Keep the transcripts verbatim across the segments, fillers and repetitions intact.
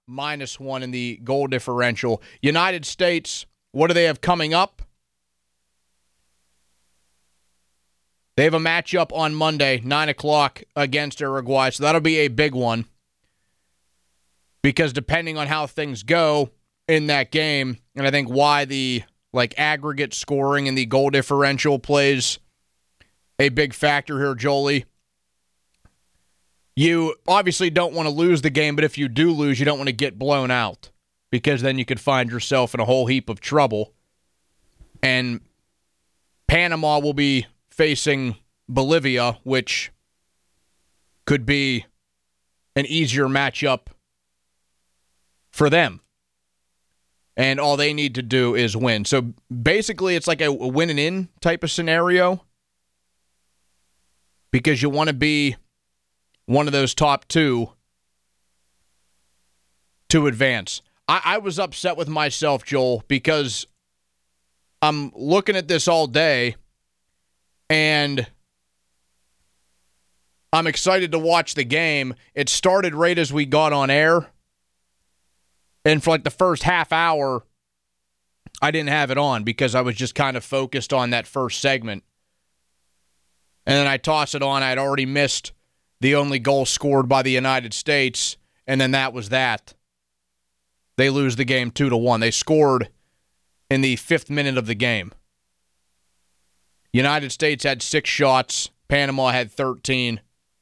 minus one in the goal differential. United States, what do they have coming up? They have a matchup on Monday, nine o'clock, against Uruguay, so that'll be a big one. Because depending on how things go in that game, and I think why the like aggregate scoring and the goal differential plays a big factor here, Jolie. You obviously don't want to lose the game, but if you do lose, you don't want to get blown out because then you could find yourself in a whole heap of trouble. And Panama will be facing Bolivia, which could be an easier matchup for them. And all they need to do is win. So basically, it's like a win and in type of scenario because you want to be one of those top two to advance. I, I was upset with myself, Joel, because I'm looking at this all day and I'm excited to watch the game. It started right as we got on air. And for like the first half hour, I didn't have it on because I was just kind of focused on that first segment. And then I tossed it on. I had already missed the only goal scored by the United States, and then that was that. They lose the game two to one. They scored in the fifth minute of the game. United States had six shots. Panama had thirteen.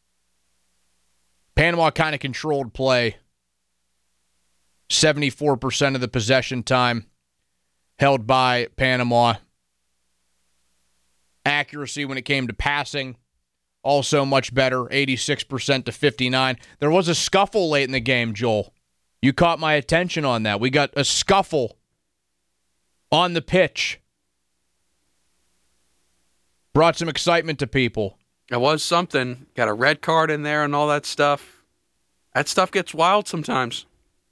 Panama kind of controlled play. seventy-four percent of the possession time held by Panama. Accuracy when it came to passing, also much better, eighty-six percent to fifty-nine. There was a scuffle late in the game, Joel. You caught my attention on that. We got a scuffle on the pitch. Brought some excitement to people. It was something. Got a red card in there and all that stuff. That stuff gets wild sometimes.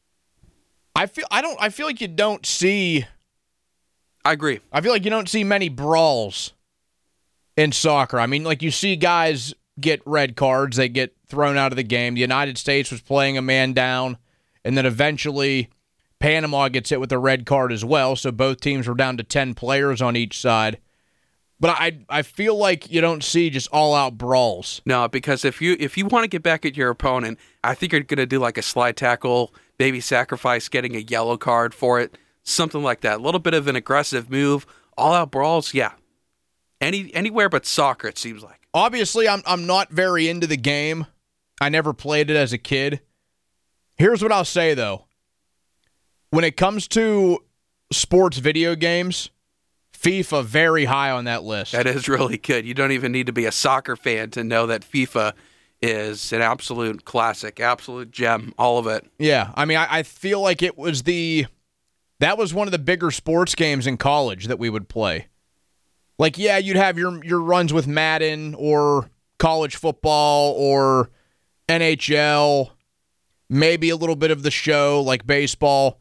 I feel I don't I feel like you don't see I agree. I feel like you don't see many brawls in soccer. I mean, like you see guys get red cards, they get thrown out of the game. The United States was playing a man down, and then eventually Panama gets hit with a red card as well, so both teams were down to ten players on each side. But I I feel like you don't see just all-out brawls. No, because if you if you want to get back at your opponent, I think you're going to do like a slide tackle, maybe sacrifice getting a yellow card for it, something like that. A little bit of an aggressive move. All-out brawls, yeah. Any Anywhere but soccer, it seems like. Obviously, I'm I'm not very into the game. I never played it as a kid. Here's what I'll say, though. When it comes to sports video games, FIFA very high on that list. That is really good. You don't even need to be a soccer fan to know that FIFA is an absolute classic, absolute gem, all of it. Yeah, I mean, I, I feel like it was the... That was one of the bigger sports games in college that we would play. Like, yeah, you'd have your your runs with Madden or college football or N H L, maybe a little bit of the show like baseball.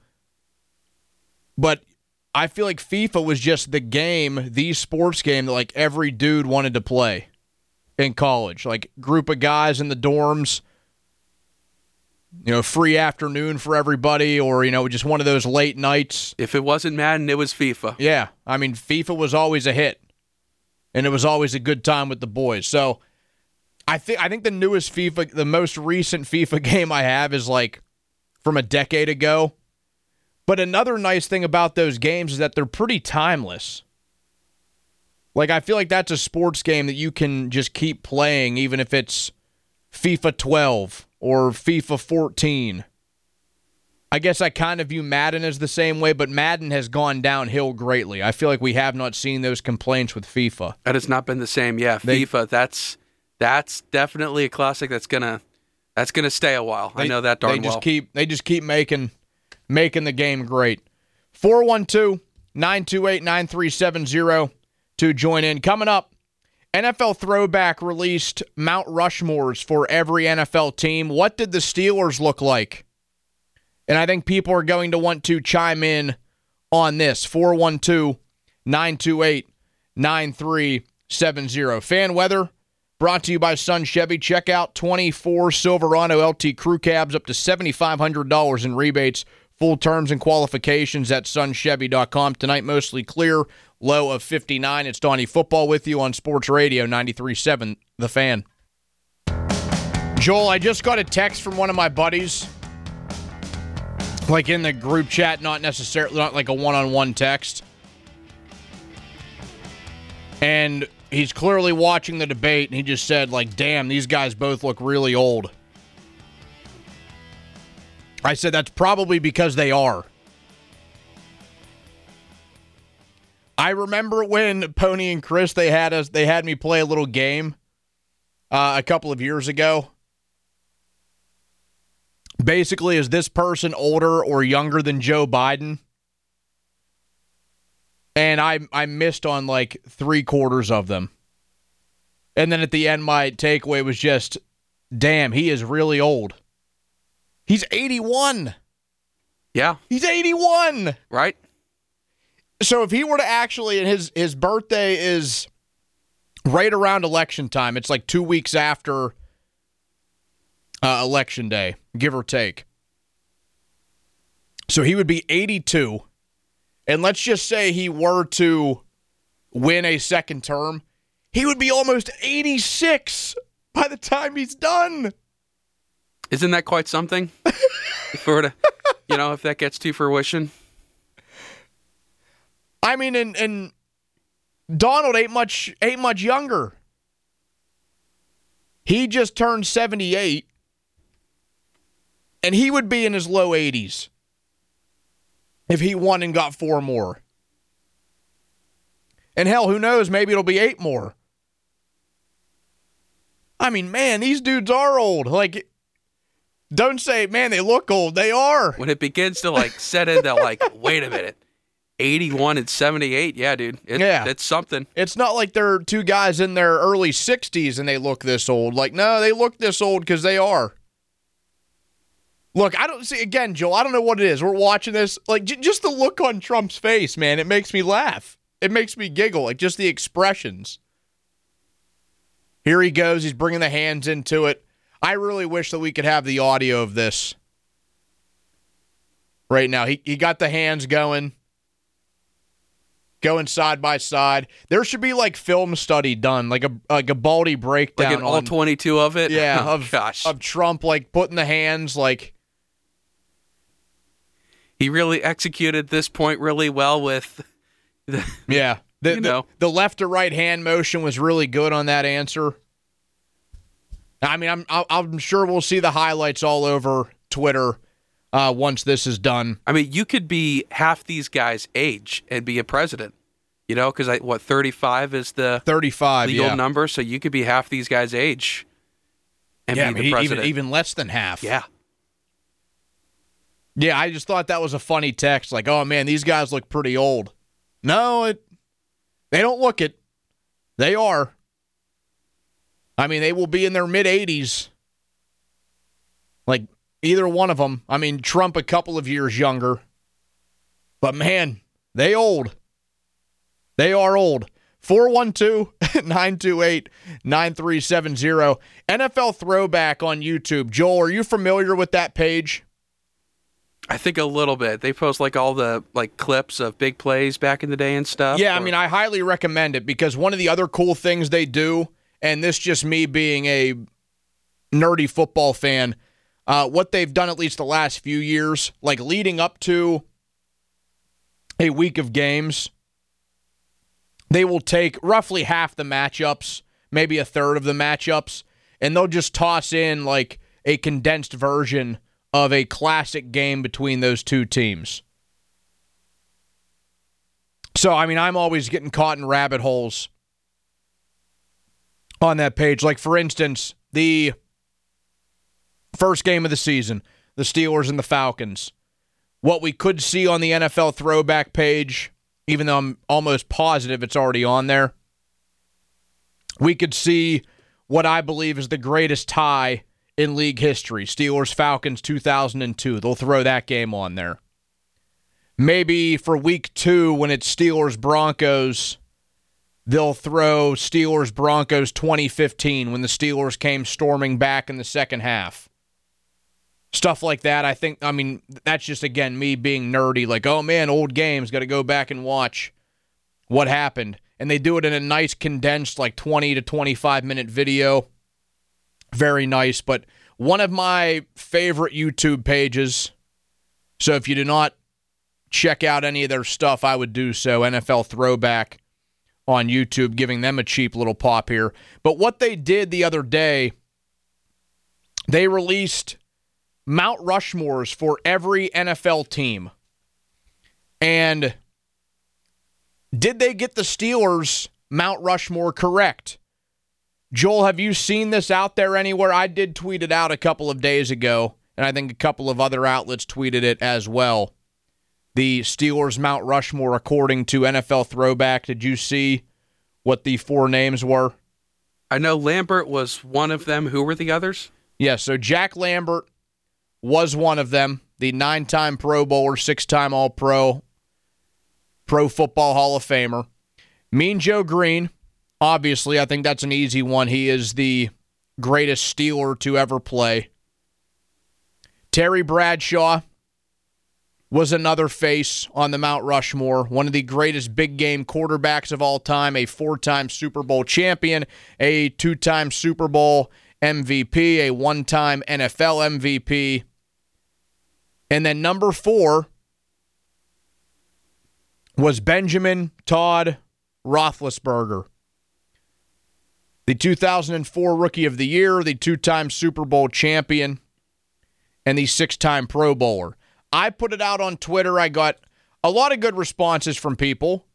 But I feel like FIFA was just the game, the sports game that like every dude wanted to play in college. Like group of guys in the dorms, you know, free afternoon for everybody, or, you know, just one of those late nights. If it wasn't Madden, it was FIFA. Yeah. I mean, FIFA was always a hit. And it was always a good time with the boys. So I think I think the newest FIFA, the most recent FIFA game I have is like from a decade ago. But another nice thing about those games is that they're pretty timeless. Like, I feel like that's a sports game that you can just keep playing, even if it's FIFA twelve or FIFA fourteen. I guess I kind of view Madden as the same way, but Madden has gone downhill greatly. I feel like we have not seen those complaints with FIFA. That has not been the same. Yeah, They- FIFA, that's that's definitely a classic that's gonna that's gonna stay a while. They, I know that darn they just well. keep they just keep making making the game great. four one two, nine two eight, nine three seven zero to join in. Coming up, N F L Throwback released Mount Rushmores for every N F L team. What did the Steelers look like? And I think people are going to want to chime in on this. four one two, nine two eight, nine three seven zero. Fan weather brought to you by Sun Chevy. Check out twenty-four Silverado L T Crew Cabs, up to seven thousand five hundred dollars in rebates. Full terms and qualifications at sun chevy dot com. Tonight, mostly clear, low of fifty-nine. It's Donnie Football with you on Sports Radio ninety-three point seven, The Fan. Joel, I just got a text from one of my buddies, like in the group chat, not necessarily, not like a one-on-one text. And he's clearly watching the debate, and he just said, like, damn, these guys both look really old. I said that's probably because they are. I remember when Pony and Chris, they had us, they had me play a little game uh, a couple of years ago. Basically, is this person older or younger than Joe Biden? And I I missed on like three quarters of them. And then at the end, my takeaway was just, damn, he is really old. He's eighty-one. Yeah. He's eighty-one. Right. So if he were to actually, and his, his birthday is right around election time. It's like two weeks after uh, election day, give or take. So he would be eighty-two. And let's just say he were to win a second term, he would be almost eighty-six by the time he's done. Isn't that quite something? If we were to, you know, if that gets to fruition. I mean, and, and Donald ain't much ain't much younger. He just turned seventy-eight, and he would be in his low eighties if he won and got four more. And hell, who knows? Maybe it'll be eight more. I mean, man, these dudes are old. Like, don't say, man, they look old. They are. When it begins to, like, set in, they're like, wait a minute. eighty-one and seventy-eight? Yeah, dude. It, yeah. It's something. It's not like they're two guys in their early sixties and they look this old. Like, no, they look this old because they are. Look, I don't see, again, Joel, I don't know what it is. We're watching this. Like, j- just the look on Trump's face, man, it makes me laugh. It makes me giggle. Like, just the expressions. Here he goes. He's bringing the hands into it. I really wish that we could have the audio of this right now. He he got the hands going, going side by side. There should be like film study done, like a like a Baldy breakdown, like an all on, twenty-two of it. Yeah, oh, of gosh, of Trump like putting the hands like. He really executed this point really well with. The, yeah, the, you know. the the left to right hand motion was really good on that answer. I mean, I'm I'm sure we'll see the highlights all over Twitter uh, once this is done. I mean, you could be half these guys' age and be a president, you know, because what thirty-five is the thirty-five legal yeah. number, so you could be half these guys' age and yeah, be I mean, the president. even even less than half. Yeah, yeah. I just thought that was a funny text. Like, oh man, these guys look pretty old. No, it they don't look it. They are. I mean, they will be in their mid-eighties. Like, either one of them. I mean, Trump a couple of years younger. But, man, they old. They are old. four one two, nine two eight, nine three seven zero. N F L Throwback on YouTube. Joel, are you familiar with that page? I think a little bit. They post, like, all the, like, clips of big plays back in the day and stuff. Yeah, or... I mean, I highly recommend it because one of the other cool things they do, and this just me being a nerdy football fan, uh, what they've done at least the last few years, like leading up to a week of games, they will take roughly half the matchups, maybe a third of the matchups, and they'll just toss in like a condensed version of a classic game between those two teams. So, I mean, I'm always getting caught in rabbit holes on that page. Like, for instance, the first game of the season, the Steelers and the Falcons. What we could see on the N F L Throwback page, even though I'm almost positive it's already on there, we could see what I believe is the greatest tie in league history. Steelers-Falcons two thousand two. They'll throw that game on there. Maybe for week two, when it's Steelers-Broncos, they'll throw Steelers Broncos twenty fifteen when the Steelers came storming back in the second half. Stuff like that, I think, I mean, that's just, again, me being nerdy. Like, oh, man, old games, got to go back and watch what happened. And they do it in a nice, condensed, like, twenty to twenty-five minute video. Very nice. But one of my favorite YouTube pages, so if you do not check out any of their stuff, I would do so, N F L Throwback on YouTube, giving them a cheap little pop here. But what they did the other day, they released Mount Rushmores for every N F L team. And did they get the Steelers Mount Rushmore correct? Joel, have you seen this out there anywhere? I did tweet it out a couple of days ago, and I think a couple of other outlets tweeted it as well. The Steelers Mount Rushmore according to N F L Throwback. Did you see what the four names were? I know Lambert was one of them. Who were the others? Yeah, so Jack Lambert was one of them, the nine-time Pro Bowler, six-time All-Pro, Pro Football Hall of Famer. Mean Joe Green, obviously, I think that's an easy one. He is the greatest Steeler to ever play. Terry Bradshaw was another face on the Mount Rushmore, one of the greatest big-game quarterbacks of all time, a four-time Super Bowl champion, a two-time Super Bowl M V P, a one-time N F L M V P. And then number four was Benjamin Todd Roethlisberger, the two thousand four Rookie of the Year, the two-time Super Bowl champion, and the six-time Pro Bowler. I put it out on Twitter. I got a lot of good responses from people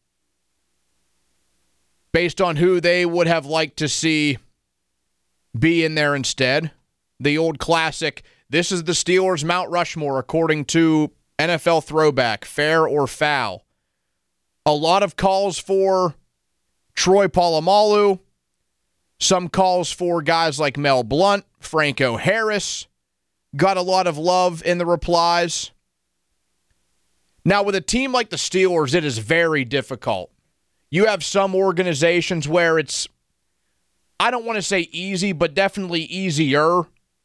based on who they would have liked to see be in there instead. The old classic, this is the Steelers Mount Rushmore according to N F L Throwback, fair or foul. A lot of calls for Troy Polamalu, some calls for guys like Mel Blount, Franco Harris, got a lot of love in the replies. Now, with a team like the Steelers, it is very difficult. You have some organizations where it's, I don't want to say easy, but definitely easier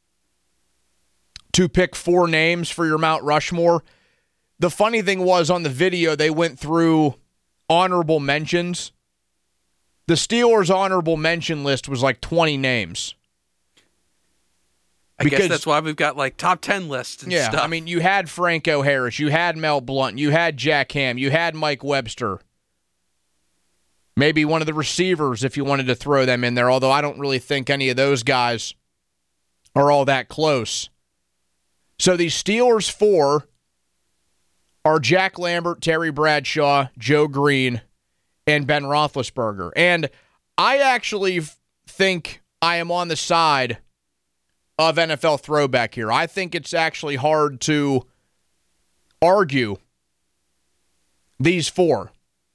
to pick four names for your Mount Rushmore. The funny thing was, on the video, they went through honorable mentions. The Steelers' honorable mention list was like twenty names. I because, guess that's why we've got like top ten lists and yeah, stuff. I mean, you had Franco Harris, you had Mel Blount, you had Jack Ham, you had Mike Webster. Maybe one of the receivers if you wanted to throw them in there, although I don't really think any of those guys are all that close. So the Steelers four are Jack Lambert, Terry Bradshaw, Joe Green, and Ben Roethlisberger. And I actually think I am on the side of N F L Throwback here. I think it's actually hard to argue these four.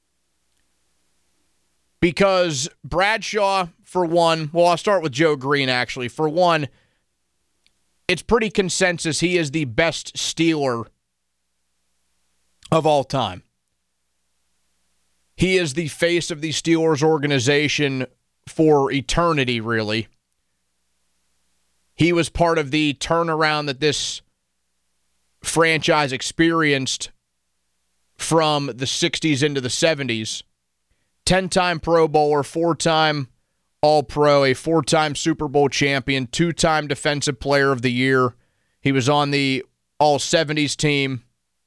Because Bradshaw, for one, well, I'll start with Joe Green, actually. For one, it's pretty consensus he is the best Steeler of all time. He is the face of the Steelers organization for eternity, really. He was part of the turnaround that this franchise experienced from the sixties into the seventies. ten-time Pro Bowler, four-time All-Pro, a four-time Super Bowl champion, two-time Defensive Player of the Year. He was on the All seventies team.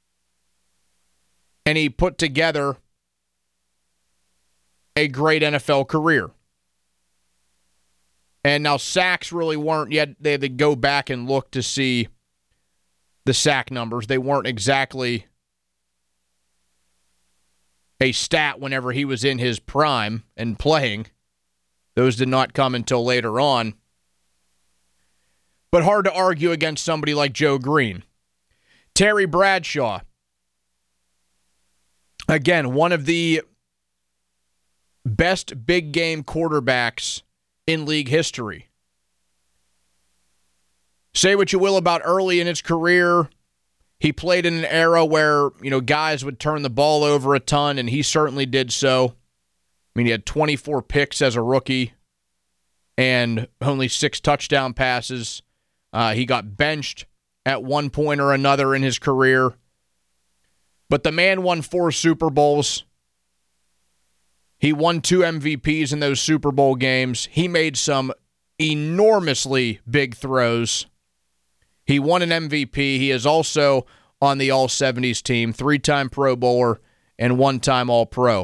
And he put together a great N F L career. And now sacks really weren't yet. They had to go back and look to see the sack numbers. They weren't exactly a stat whenever he was in his prime and playing. Those did not come until later on. But hard to argue against somebody like Joe Green. Terry Bradshaw. Again, one of the best big game quarterbacks in league history. Say what you will about early in his career. He played in an era where, you know, guys would turn the ball over a ton, and he certainly did so. mean, he had twenty-four picks as a rookie and only six touchdown passes. Uh, he got benched at one point or another in his career. But the man won four Super Bowls. He won two M V Ps in those Super Bowl games. He made some enormously big throws. He won an M V P. He is also on the All seventies team, three-time Pro Bowler and one-time All-Pro.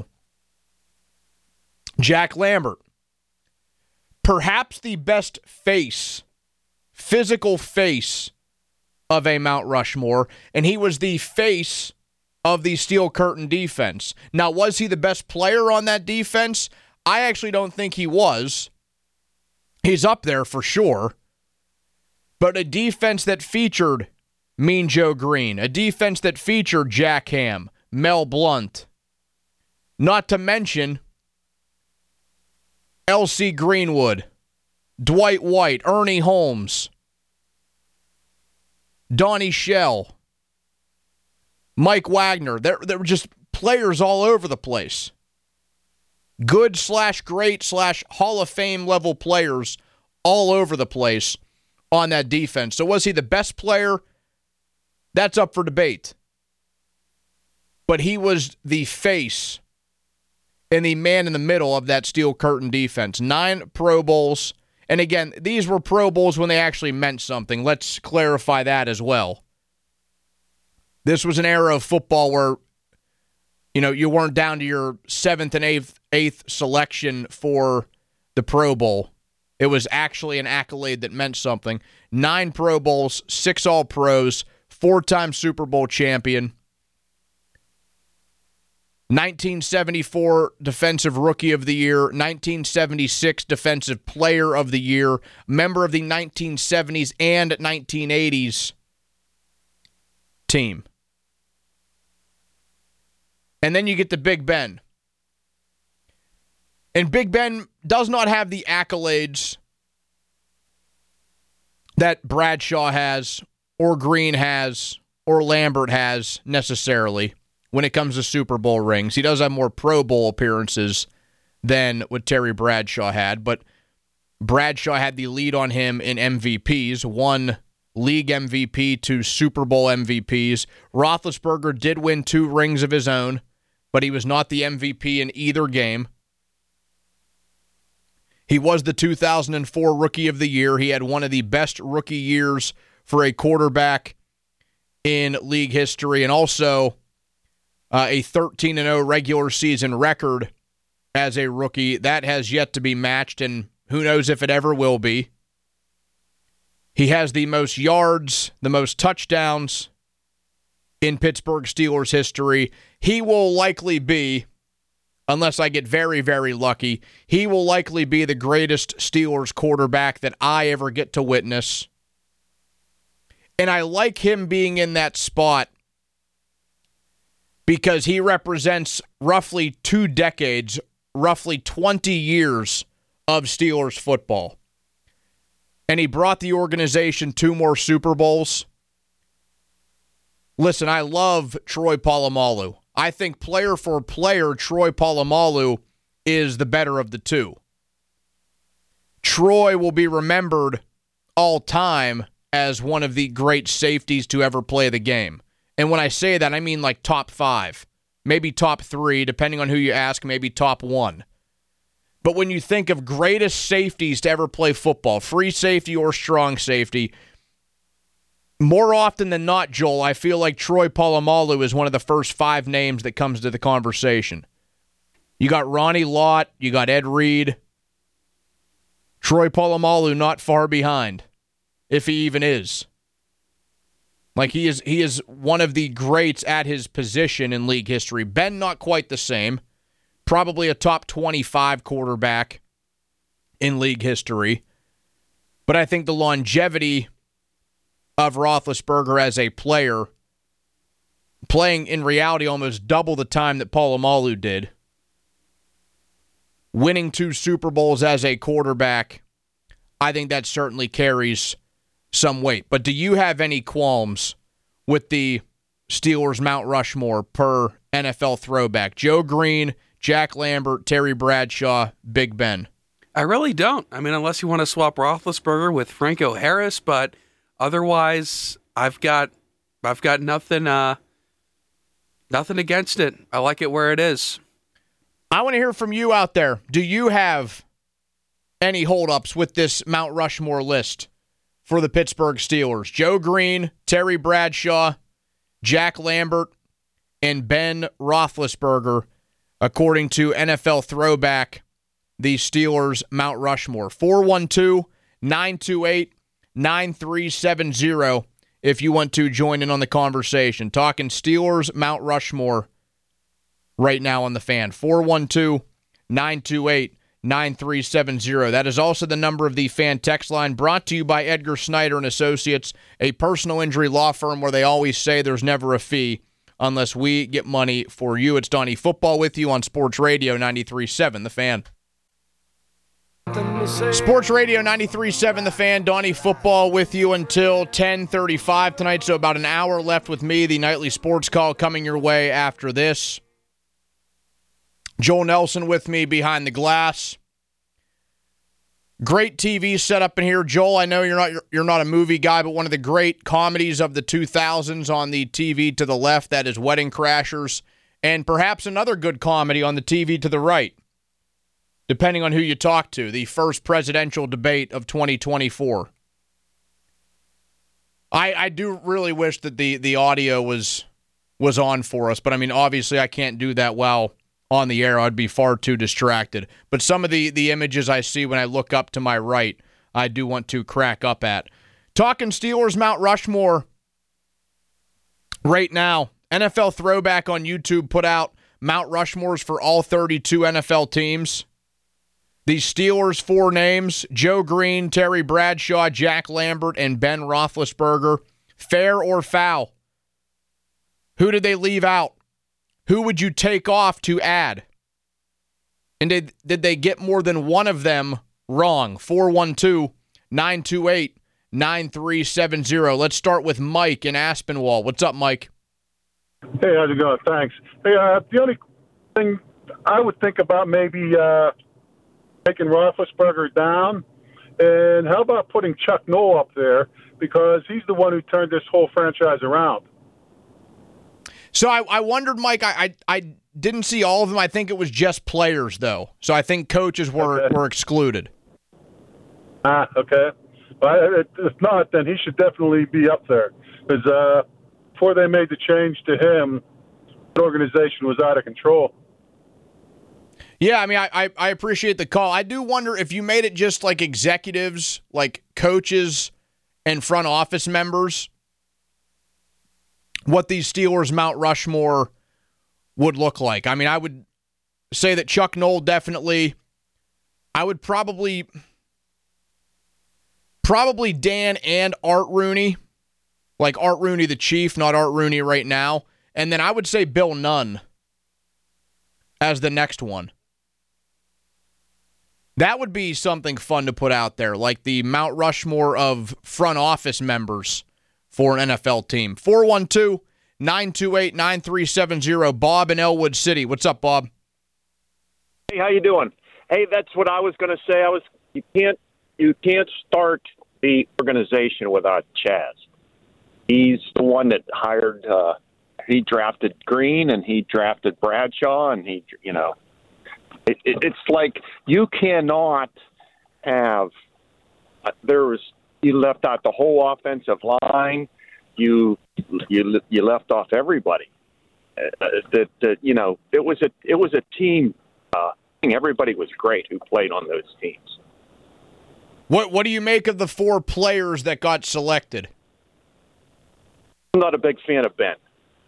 Jack Lambert, perhaps the best face, physical face of a Mount Rushmore, and he was the face of the Steel Curtain defense. Now, was he the best player on that defense? I actually don't think he was. He's up there for sure. But a defense that featured Mean Joe Green, a defense that featured Jack Ham, Mel Blount, not to mention L C Greenwood, Dwight White, Ernie Holmes, Donnie Shell, Mike Wagner. There, there were just players all over the place. Good slash great slash Hall of Fame level players all over the place on that defense. So was he the best player? That's up for debate. But he was the face and the man in the middle of that Steel Curtain defense. Nine Pro Bowls. And again, these were Pro Bowls when they actually meant something. Let's clarify that as well. This was an era of football where, you know, you weren't down to your seventh and eighth, eighth selection for the Pro Bowl. It was actually an accolade that meant something. Nine Pro Bowls, six All-Pros, four-time Super Bowl champion. nineteen seventy-four Defensive Rookie of the Year, nineteen seventy-six Defensive Player of the Year, member of the nineteen seventies and nineteen eighties team. And then you get to Big Ben. And Big Ben does not have the accolades that Bradshaw has, or Green has, or Lambert has necessarily when it comes to Super Bowl rings. He does have more Pro Bowl appearances than what Terry Bradshaw had, but Bradshaw had the lead on him in M V Ps, one league M V P, two Super Bowl M V Ps. Roethlisberger did win two rings of his own, but he was not the M V P in either game. He was the two thousand four Rookie of the Year. He had one of the best rookie years for a quarterback in league history, and also uh, a thirteen and oh regular season record as a rookie. That has yet to be matched, and who knows if it ever will be. He has the most yards, the most touchdowns in Pittsburgh Steelers history. He will likely be, unless I get very, very lucky, he will likely be the greatest Steelers quarterback that I ever get to witness. And I like him being in that spot because he represents roughly two decades, roughly twenty years of Steelers football. And he brought the organization two more Super Bowls. Listen, I love Troy Polamalu. I think player for player, Troy Polamalu is the better of the two. Troy will be remembered all time as one of the great safeties to ever play the game. And when I say that, I mean like top five, maybe top three, depending on who you ask, maybe top one. But when you think of greatest safeties to ever play football, free safety or strong safety, more often than not, Joel, I feel like Troy Polamalu is one of the first five names that comes to the conversation. You got Ronnie Lott, you got Ed Reed. Troy Polamalu not far behind, if he even is. Like, he is he is one of the greats at his position in league history. Ben, not quite the same. Probably a top twenty-five quarterback in league history. But I think the longevity of Roethlisberger as a player, playing in reality almost double the time that Polamalu did, winning two Super Bowls as a quarterback, I think that certainly carries some weight. But do you have any qualms with the Steelers Mount Rushmore per N F L throwback? Joe Green, Jack Lambert, Terry Bradshaw, Big Ben? I really don't. I mean, unless you want to swap Roethlisberger with Franco Harris, but otherwise, I've got, I've got nothing, uh, nothing against it. I like it where it is. I want to hear from you out there. Do you have any holdups with this Mount Rushmore list for the Pittsburgh Steelers? Joe Green, Terry Bradshaw, Jack Lambert, and Ben Roethlisberger, according to N F L Throwback, the Steelers Mount Rushmore. four one two, nine two eight, nine three seven zero if you want to join in on the conversation. Talking Steelers Mount Rushmore right now on the Fan. four one two, nine two eight, nine three seven zero. That is also the number of the Fan text line, brought to you by Edgar Snyder and Associates, a personal injury law firm where they always say there's never a fee unless we get money for you. It's Donnie Football with you on Sports Radio ninety-three point seven, The Fan. Sports Radio ninety-three point seven, The Fan. Donnie Football with you until ten thirty-five tonight, so about an hour left with me. The nightly sports call coming your way after this. Joel Nelson with me behind the glass. Great T V setup in here. Joel, I know you're not you're not a movie guy, but one of the great comedies of the two thousands on the T V to the left, that is Wedding Crashers, and perhaps another good comedy on the T V to the right, depending on who you talk to, the first presidential debate of twenty twenty-four. I I do really wish that the the audio was was on for us, but I mean, obviously I can't do that well on the air. I'd be far too distracted. But some of the, the images I see when I look up to my right, I do want to crack up at. Talking Steelers Mount Rushmore right now. N F L Throwback on YouTube put out Mount Rushmores for all thirty-two N F L teams. The Steelers' four names: Joe Green, Terry Bradshaw, Jack Lambert, and Ben Roethlisberger. Fair or foul? Who did they leave out? Who would you take off to add? And did, did they get more than one of them wrong? four one two, nine two eight, nine three seven zero. Let's start with Mike in Aspinwall. What's up, Mike? Hey, how's it going? Thanks. Hey, uh, the only thing I would think about maybe uh, taking Roethlisberger down, and how about putting Chuck Noll up there, because he's the one who turned this whole franchise around. So I, I wondered, Mike, I, I I didn't see all of them. I think it was just players, though. So I think coaches were, okay. were excluded. Ah, okay. Well, if not, then he should definitely be up there. Because uh, before they made the change to him, the organization was out of control. Yeah, I mean, I, I, I appreciate the call. I do wonder if you made it just like executives, like coaches and front office members, what these Steelers Mount Rushmore would look like. I mean, I would say that Chuck Noll definitely, I would probably, probably Dan and Art Rooney, like Art Rooney the Chief, not Art Rooney right now. And then I would say Bill Nunn as the next one. That would be something fun to put out there, like the Mount Rushmore of front office members for an N F L team. four one two, nine two eight, nine three seven zero. Bob in Elwood City. What's up, Bob? Hey, how you doing? Hey, that's what I was going to say. I was you can't you can't start the organization without Chaz. He's the one that hired. Uh, he drafted Green and he drafted Bradshaw, and he you know it, it, it's like you cannot have uh, there was. You left out the whole offensive line. You you you left off everybody. Uh, that that you know it was a it was a team. Uh, everybody was great who played on those teams. What what do you make of the four players that got selected? I'm not a big fan of Ben.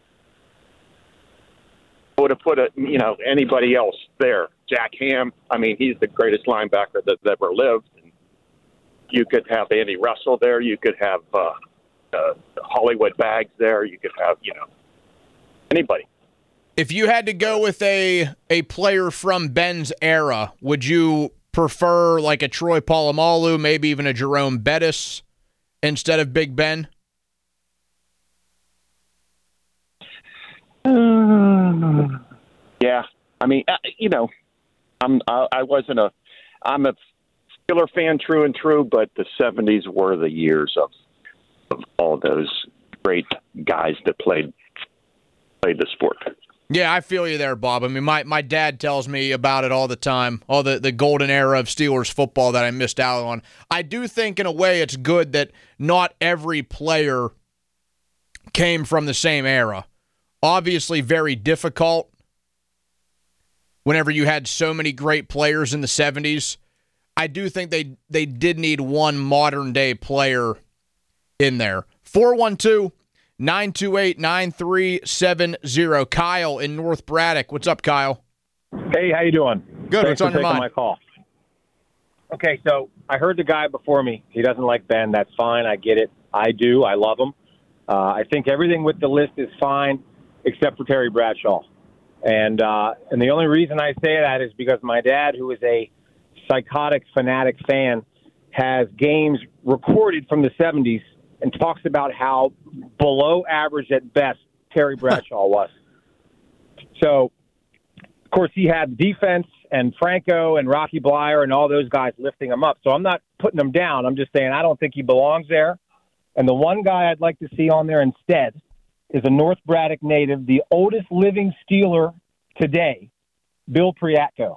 I would have put a you know anybody else there. Jack Ham. I mean, he's the greatest linebacker that, that ever lived. You could have Andy Russell there. You could have uh, uh, Hollywood Bags there. You could have, you know, anybody. If you had to go with a a player from Ben's era, would you prefer like a Troy Polamalu, maybe even a Jerome Bettis instead of Big Ben? Uh, yeah, I mean, uh, you know, I'm I, I wasn't a I'm a Steeler fan, true and true, but the seventies were the years of of all those great guys that played played the sport. Yeah, I feel you there, Bob. I mean, my, my dad tells me about it all the time, all the, the golden era of Steelers football that I missed out on. I do think, in a way, it's good that not every player came from the same era. Obviously, very difficult whenever you had so many great players in the seventies. I do think they, they did need one modern-day player in there. four one two, nine two eight, nine three seven zero. Kyle in North Braddock. What's up, Kyle? Hey, how you doing? Good. Thanks What's on for your taking mind? my call. Okay, so I heard the guy before me. He doesn't like Ben. That's fine. I get it. I do. I love him. Uh, I think everything with the list is fine except for Terry Bradshaw. And uh, and the only reason I say that is because my dad, who is a psychotic, fanatic fan, has games recorded from the seventies and talks about how below average at best Terry Bradshaw was. So, of course, he had defense and Franco and Rocky Bleier and all those guys lifting him up. So I'm not putting him down. I'm just saying I don't think he belongs there. And the one guy I'd like to see on there instead is a North Braddock native, the oldest living Steeler today, Bill Priatko.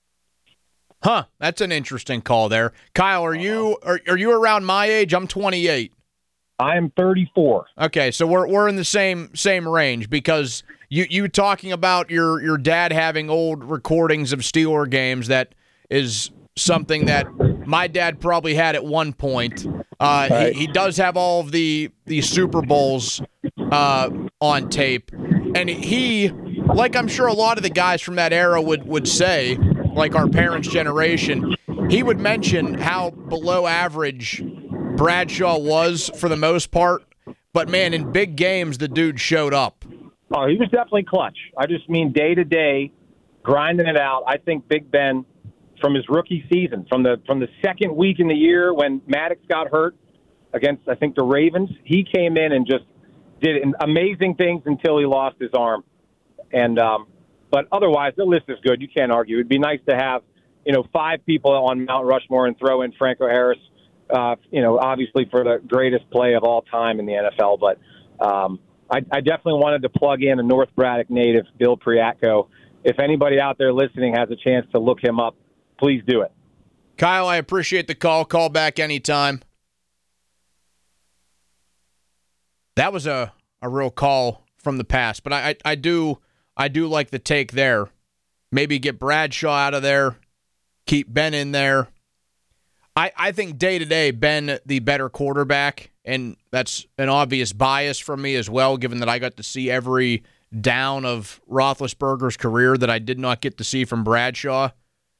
Huh, that's an interesting call there. Kyle, are you are, are you around my age? I'm twenty-eight. I am thirty-four. Okay, so we're we're in the same same range because you you talking about your your dad having old recordings of Steeler games, that is something that my dad probably had at one point. Uh, Right. he, he does have all of the the Super Bowls uh, on tape, and he, like I'm sure a lot of the guys from that era would would say, like our parents' generation, he would mention how below average Bradshaw was for the most part, but man, in big games, the dude showed up. Oh, he was definitely clutch. I just mean day to day, grinding it out. I think Big Ben, from his rookie season, from the from the second week in the year when Maddox got hurt against, I think, the Ravens, he came in and just did amazing things until he lost his arm. And um, but otherwise, the list is good. You can't argue. It'd be nice to have, you know, five people on Mount Rushmore and throw in Franco Harris. Uh, you know, obviously for the greatest play of all time in the N F L. But um, I, I definitely wanted to plug in a North Braddock native, Bill Priatko. If anybody out there listening has a chance to look him up, please do it. Kyle, I appreciate the call. Call back anytime. That was a, a real call from the past, but I, I, I do I do like the take there. Maybe get Bradshaw out of there, keep Ben in there. I, I think day-to-day, Ben, the better quarterback, and that's an obvious bias from me as well, given that I got to see every down of Roethlisberger's career that I did not get to see from Bradshaw.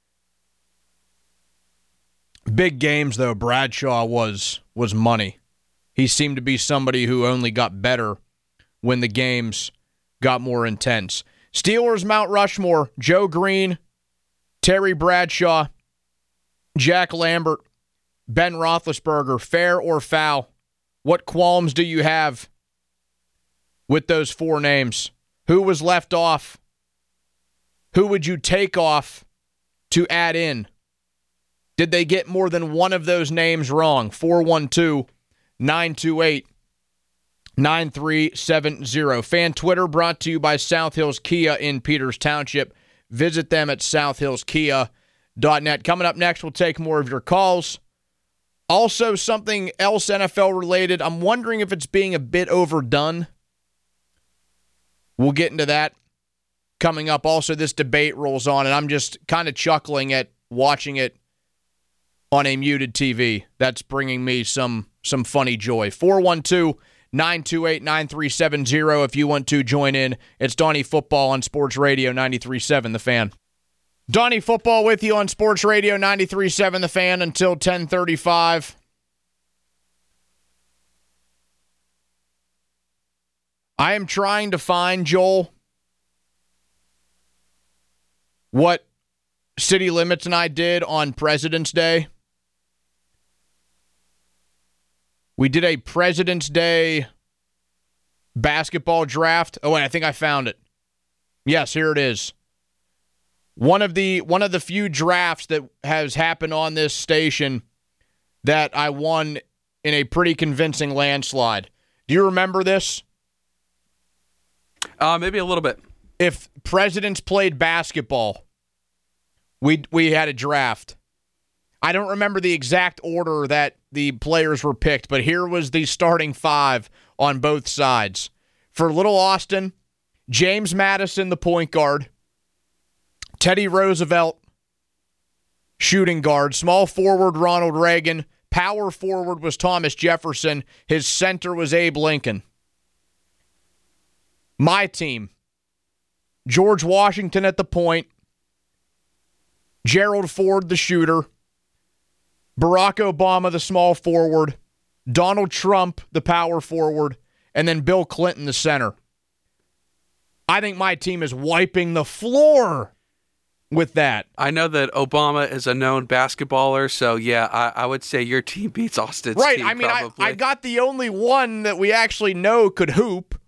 Big games, though, Bradshaw was was money. He seemed to be somebody who only got better when the games got more intense. Steelers, Mount Rushmore, Joe Green, Terry Bradshaw, Jack Lambert, Ben Roethlisberger, fair or foul? What qualms do you have with those four names? Who was left off? Who would you take off to add in? Did they get more than one of those names wrong? four one two, nine two eight, nine three seven zero. Fan Twitter brought to you by South Hills Kia in Peters Township. Visit them at south hills kia dot net. Coming up next, we'll take more of your calls. Also, something else N F L related. I'm wondering if it's being a bit overdone. We'll get into that coming up. Also, this debate rolls on, and I'm just kind of chuckling at watching it on a muted T V. That's bringing me some some funny joy. four one two, nine two eight, nine three seven zero if you want to join in. It's Donnie Football on Sports Radio ninety-three point seven The Fan. Donnie Football with you on Sports Radio ninety-three point seven The Fan until ten thirty-five. I am trying to find, Joel, what City Limits and I did on President's Day. We did a President's Day basketball draft. Oh, wait, I think I found it. Yes, here it is. One of the one of the few drafts that has happened on this station that I won in a pretty convincing landslide. Do you remember this? Uh, maybe a little bit. If presidents played basketball, we we had a draft. I don't remember the exact order that the players were picked, but here was the starting five on both sides. For Little Austin, James Madison, the point guard. Teddy Roosevelt, shooting guard. Small forward, Ronald Reagan. Power forward was Thomas Jefferson. His center was Abe Lincoln. My team, George Washington at the point. Gerald Ford, the shooter. Barack Obama, the small forward. Donald Trump, the power forward. And then Bill Clinton, the center. I think my team is wiping the floor with that. I know that Obama is a known basketballer, so yeah, I, I would say your team beats Austin's right. team. I mean, I, probably. I got the only one that we actually know could hoop,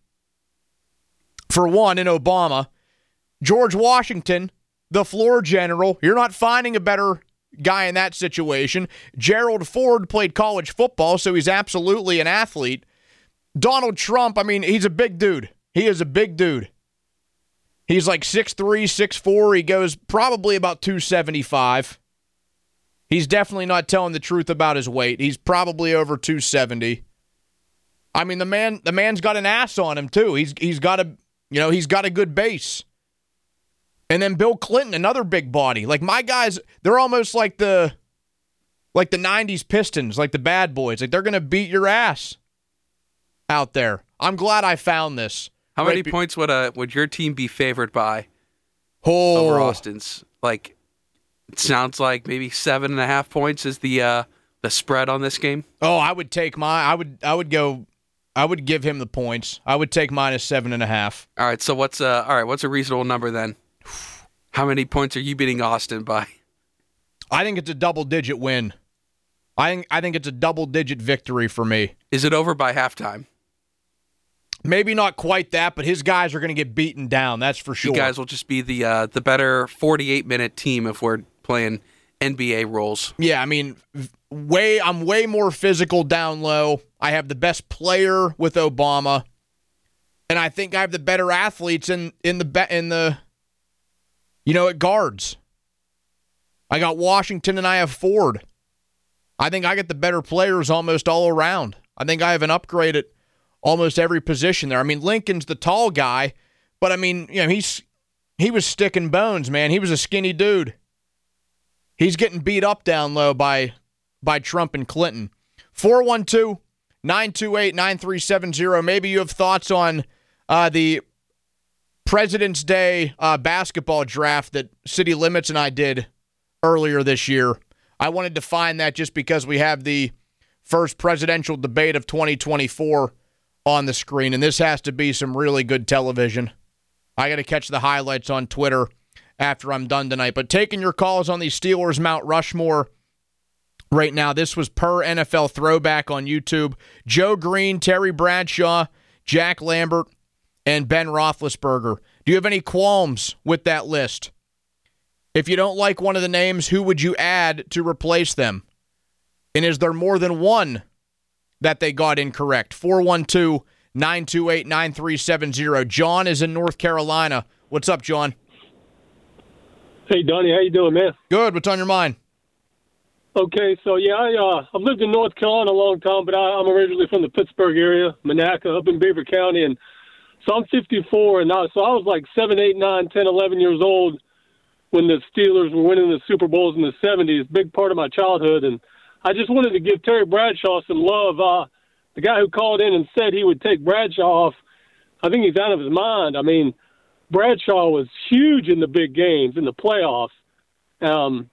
for one, in Obama. George Washington, the floor general. You're not finding a better guy in that situation. Gerald Ford played college football, so he's absolutely an athlete. Donald Trump, I mean, he's a big dude. He is a big dude. He's like six three, six four. He goes probably about two seventy-five. He's definitely not telling the truth about his weight. He's probably over two seventy. I mean, the man the man's got an ass on him too. He's he's got a, you know, he's got a good base. And then Bill Clinton, another big body. Like my guys, they're almost like the like the nineties Pistons, like the bad boys. Like they're going to beat your ass out there. I'm glad I found this. How Right many be- points would uh would your team be favored by oh. over Austin's? Like, it sounds like maybe seven and a half points is the uh, the spread on this game. Oh, I would take my. I would. I would go. I would give him the points. I would take minus seven and a half. All right. So what's uh all right? What's a reasonable number then? How many points are you beating Austin by? I think it's a double digit win. I think. I think it's a double digit victory for me. Is it over by halftime? Maybe not quite that, but his guys are going to get beaten down. That's for sure. You guys will just be the uh, the better forty-eight minute team if we're playing N B A roles. Yeah, I mean, way. I'm way more physical down low. I have the best player with Obama, and I think I have the better athletes in in the in the. You know, at guards. I got Washington and I have Ford. I think I get the better players almost all around. I think I have an upgrade at almost every position there. I mean, Lincoln's the tall guy, but I mean, you know, he's he was sticking bones, man. He was a skinny dude. He's getting beat up down low by by Trump and Clinton. four one two, nine two eight, nine three seven zero. Maybe you have thoughts on uh, the President's Day uh, basketball draft that City Limits and I did earlier this year. I wanted to find that just because we have the first presidential debate of twenty twenty-four on the screen, and this has to be some really good television. I got to catch the highlights on Twitter after I'm done tonight. But taking your calls on the Steelers Mount Rushmore right now, this was per N F L Throwback on YouTube. Joe Green, Terry Bradshaw, Jack Lambert, and Ben Roethlisberger. Do you have any qualms with that list? If you don't like one of the names, who would you add to replace them? And is there more than one that they got incorrect? four one two, nine two eight, nine three seven zero. John is in North Carolina. What's up, John? Hey, Donnie, how you doing, man? Good. What's on your mind? Okay, so yeah, I uh, I've lived in North Carolina a long time, but I, I'm originally from the Pittsburgh area, Monaca, up in Beaver County, and so I'm fifty-four, and I, so I was like seven, eight, nine, ten, eleven years old when the Steelers were winning the Super Bowls in the seventies. Big part of my childhood, and I just wanted to give Terry Bradshaw some love. Uh, the guy who called in and said he would take Bradshaw off, I think he's out of his mind. I mean, Bradshaw was huge in the big games, in the playoffs. Um,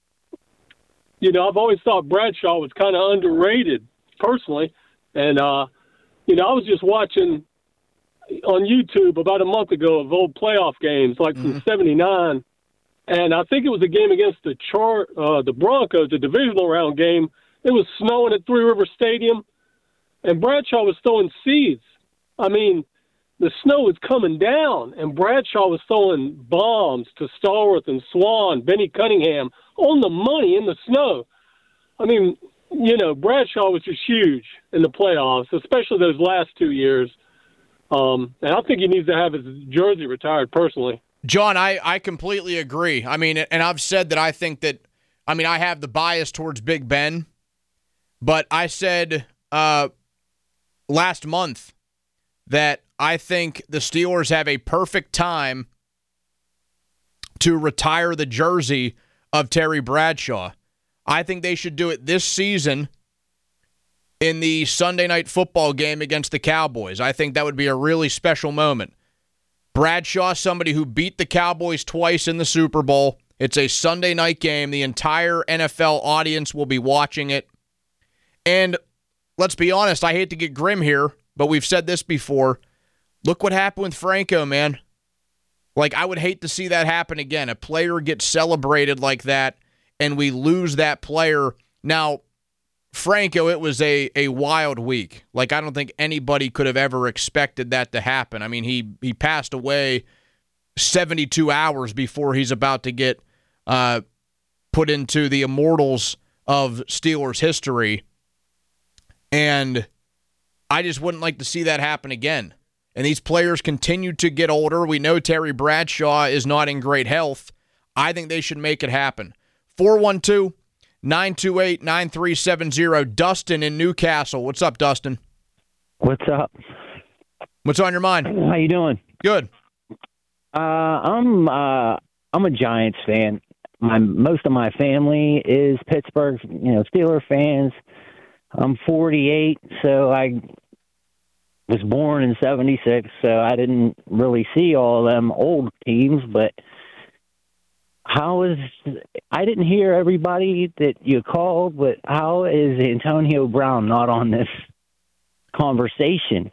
you know, I've always thought Bradshaw was kind of underrated, personally. And, uh, you know, I was just watching on YouTube about a month ago of old playoff games, like mm-hmm. from seventy-nine. And I think it was a game against the Char, uh, the Broncos, a divisional round game. It was snowing at Three River Stadium, and Bradshaw was throwing seeds. I mean, the snow was coming down, and Bradshaw was throwing bombs to Stallworth and Swan, Benny Cunningham, on the money in the snow. I mean, you know, Bradshaw was just huge in the playoffs, especially those last two years. Um, and I think he needs to have his jersey retired personally. John, I, I completely agree. I mean, and I've said that I think that, I mean, I have the bias towards Big Ben, but I said uh, last month that I think the Steelers have a perfect time to retire the jersey of Terry Bradshaw. I think they should do it this season in the Sunday night football game against the Cowboys. I think that would be a really special moment. Bradshaw, somebody who beat the Cowboys twice in the Super Bowl. It's a Sunday night game. The entire N F L audience will be watching it. And let's be honest, I hate to get grim here, but we've said this before. Look what happened with Franco, man. Like, I would hate to see that happen again. A player gets celebrated like that, and we lose that player. Now, Franco, it was a, a wild week. Like, I don't think anybody could have ever expected that to happen. I mean, he, he passed away seventy-two hours before he's about to get uh, put into the immortals of Steelers history. And I just wouldn't like to see that happen again. And these players continue to get older. We know Terry Bradshaw is not in great health. I think they should make it happen. four one two, nine two eight, nine three seven zero. Dustin in Newcastle. What's up, Dustin? What's up? What's on your mind? How you doing? Good. Uh, I'm uh, I'm a Giants fan. My most of my family is Pittsburgh, you know, Steeler fans. I'm forty-eight, so I was born in seventy-six, so I didn't really see all of them old teams. But how is I didn't hear everybody that you called, but how is Antonio Brown not on this conversation?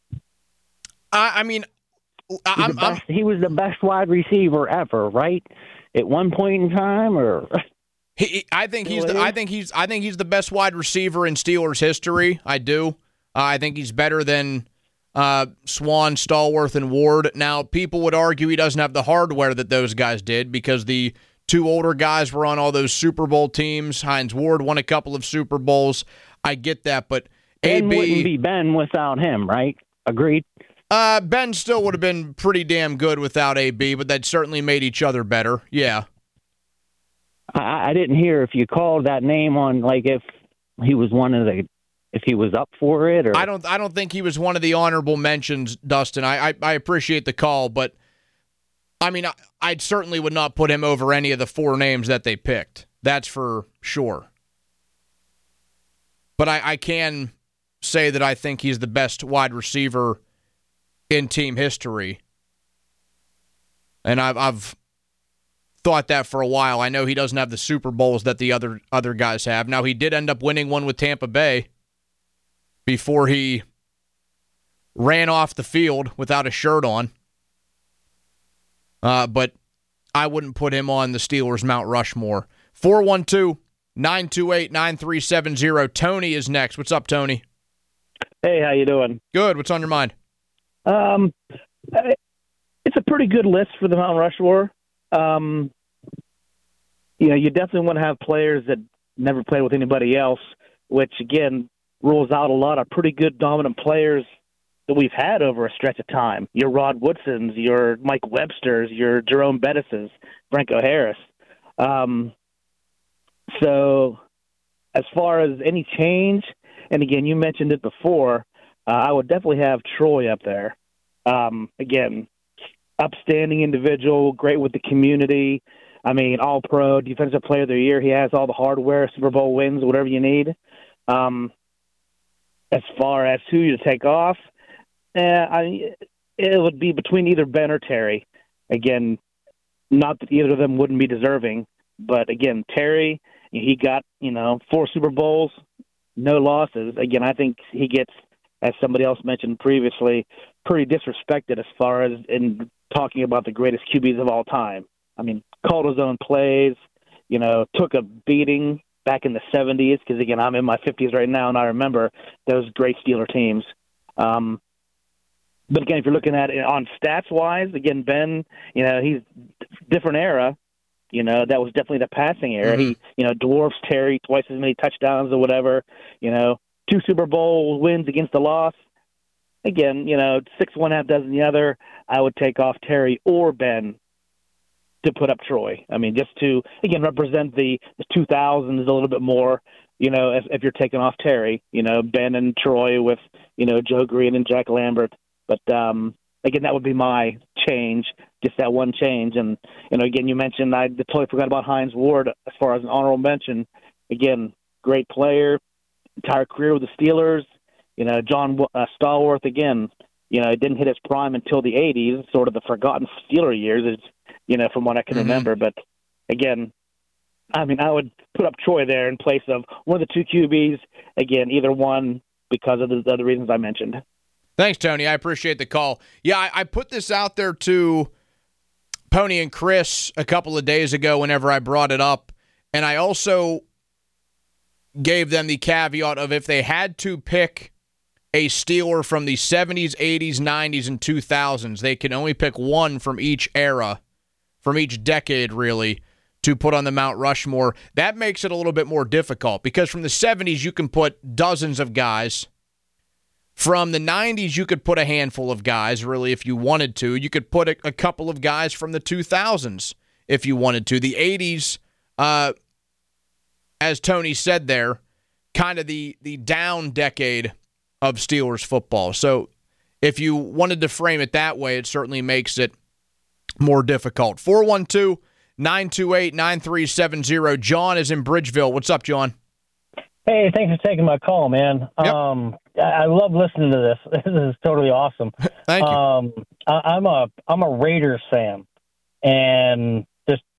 I, I mean, I'm, best, I'm, he was the best wide receiver ever, right? At one point in time, or he, I think he's the, I think he's I think he's the best wide receiver in Steelers history. I do. Uh, I think he's better than uh, Swan, Stallworth, and Ward. Now, people would argue he doesn't have the hardware that those guys did because the two older guys were on all those Super Bowl teams. Hines Ward won a couple of Super Bowls. I get that, but Ben A B wouldn't be Ben without him, right? Agreed. Uh, Ben still would have been pretty damn good without A B, but that certainly made each other better. Yeah. I, I didn't hear if you called that name on, like, if he was one of the, if he was up for it, or I don't. I don't think he was one of the honorable mentions, Dustin. I I, I appreciate the call, but I mean, I I certainly would not put him over any of the four names that they picked. That's for sure. But I, I can say that I think he's the best wide receiver in team history, and I've I've thought that for a while. I know he doesn't have the Super Bowls that the other other guys have. Now, he did end up winning one with Tampa Bay before he ran off the field without a shirt on. Uh, but I wouldn't put him on the Steelers' Mount Rushmore. four one two, nine two eight, nine three seven zero. Tony is next. What's up, Tony? Hey, how you doing? Good. What's on your mind? Um, it's a pretty good list for the Mount Rushmore. Um, you know, you definitely want to have players that never played with anybody else, which, again, rules out a lot of pretty good dominant players that we've had over a stretch of time. Your Rod Woodsons, your Mike Websters, your Jerome Bettises, Franco Harris. Um, so as far as any change, and again, you mentioned it before, uh, I would definitely have Troy up there. Um, again, upstanding individual, great with the community. I mean, all-pro, defensive player of the year. He has all the hardware, Super Bowl wins, whatever you need. Um, as far as who to take off, eh, I, it would be between either Ben or Terry. Again, not that either of them wouldn't be deserving, but again, Terry, he got, you know, four Super Bowls, no losses. Again, I think he gets, as somebody else mentioned previously, pretty disrespected as far as in talking about the greatest Q Bs of all time. I mean, called his own plays, you know, took a beating back in the seventies, because, again, I'm in my fifties right now, and I remember those great Steeler teams. Um, But again, if you're looking at it on stats wise, again, Ben, you know, he's different era. You know, that was definitely the passing era. Mm-hmm. He, you know, dwarfs Terry, twice as many touchdowns or whatever. You know, two Super Bowl wins against the loss. Again, you know, six one half dozen the other. I would take off Terry or Ben to put up Troy. I mean, just to again represent the, the two thousands a little bit more. You know, if, if you're taking off Terry, you know, Ben and Troy with you know Joe Green and Jack Lambert. But um, again, that would be my change, just that one change. And you know, again, you mentioned I totally forgot about Hines Ward as far as an honorable mention. Again, great player, entire career with the Steelers. You know, John uh, Stallworth again. You know, it didn't hit its prime until the eighties, sort of the forgotten Steeler years. It's, you know, from what I can mm-hmm. remember. But again, I mean, I would put up Troy there in place of one of the two Q Bs. Again, either one because of the other reasons I mentioned. Thanks, Tony. I appreciate the call. Yeah, I, I put this out there to Pony and Chris a couple of days ago whenever I brought it up, and I also gave them the caveat of if they had to pick a Steeler from the seventies, eighties, nineties, and two thousands, they can only pick one from each era, from each decade, really, to put on the Mount Rushmore. That makes it a little bit more difficult because from the seventies, you can put dozens of guys. From the nineties, you could put a handful of guys, really, if you wanted to. You could put a, a couple of guys from the two thousands if you wanted to. The eighties, uh, as Tony said there, kind of the, the down decade of Steelers football. So if you wanted to frame it that way, it certainly makes it more difficult. four one two, nine two eight, nine three seven zero. John is in Bridgeville. What's up, John? Hey, thanks for taking my call, man. Yep. Um, I, I love listening to this. This is totally awesome. Thank you. Um, I, I'm a I'm a Raiders fan, and just